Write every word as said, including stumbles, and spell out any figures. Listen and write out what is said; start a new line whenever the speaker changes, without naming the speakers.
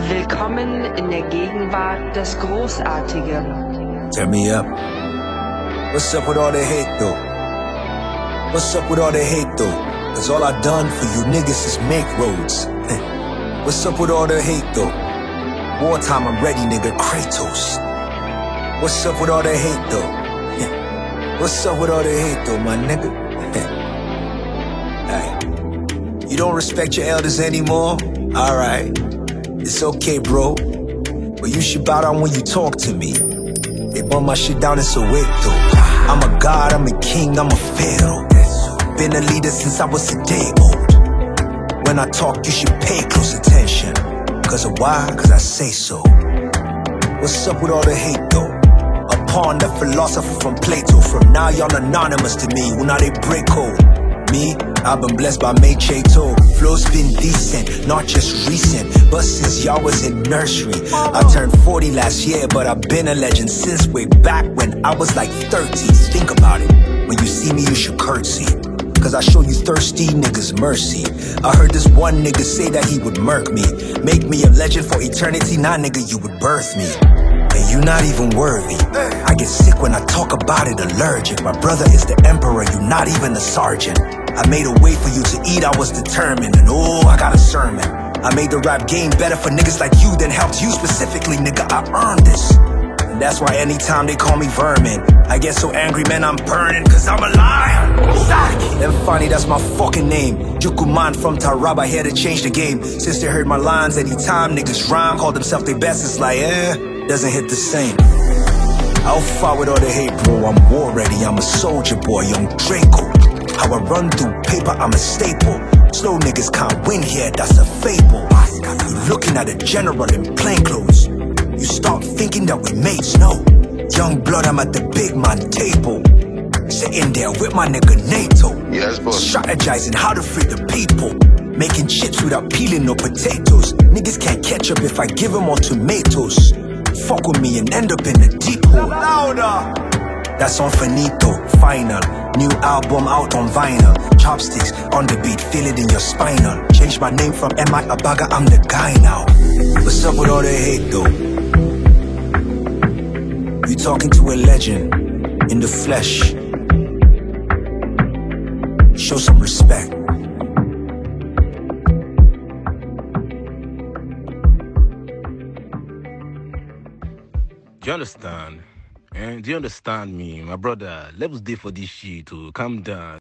Willkommen in der Gegenwart des Großartigen.
Turn me up. What's up with all the hate though? What's up with all the hate though? Cause all I done for you niggas is make roads. What's up with all the hate though? Wartime I'm ready, nigga, Kratos. What's up with all the hate though? What's up with all the hate though, my nigga? Hey. You don't respect your elders anymore? Alright. It's okay, bro. But you should bow down when you talk to me. They burn my shit down in Soweto. I'm a god, I'm a king, I'm a pharaoh. Been a leader since I was a day old. When I talk, you should pay close attention. Cause of why? Cause I say so. What's up with all the hate though? Upon the philosopher from Plato. From now y'all anonymous to me. Well, now they break code. Me, I've been blessed by May Chato. Flow's been decent, not just recent, but since y'all was in nursery. I turned forty last year, but I've been a legend since way back when I was like thirteen. Think about it. When you see me, you should curtsy. Cause I show you thirsty niggas mercy. I heard this one nigga say that he would murk me, make me a legend for eternity. Nah, nigga, you would birth me. And you not even worthy. I get sick when I talk about it, allergic. My brother is the emperor, you not even a sergeant. I made a way for you to eat, I was determined. And oh, I got a sermon. I made the rap game better for niggas like you than helped you specifically, nigga, I earned this. And that's why anytime they call me vermin, I get so angry, man, I'm burning. Cause I'm a lion. And funny, that's my fucking name. Jukuman from Taraba, here to change the game. Since they heard my lines, anytime niggas rhyme, call themselves their best, it's like, eh, doesn't hit the same. I'll fight with all the hate, bro, I'm war ready. I'm a soldier boy, young Draco. How I run through paper, I'm a staple. Slow niggas can't win here, that's a fable. You looking at a general in plain clothes. You start thinking that we mates, no. Young blood, I'm at the big man table. Sitting there with my nigga NATO.
Yes, boss.
Strategizing how to free the people. Making chips without peeling no potatoes. Niggas can't catch up if I give them all tomatoes. Fuck with me and end up in a deep hole. Louder. That's on finito, final. New album out on vinyl. Chopsticks on the beat, feel it in your spinal. Change my name from M I Abaga, I'm the guy now. What's up with all the hate though? You talking to a legend in the flesh. Show some respect.
Do you understand? Eh? Do you understand me, my brother? Levels day for this shit to calm down.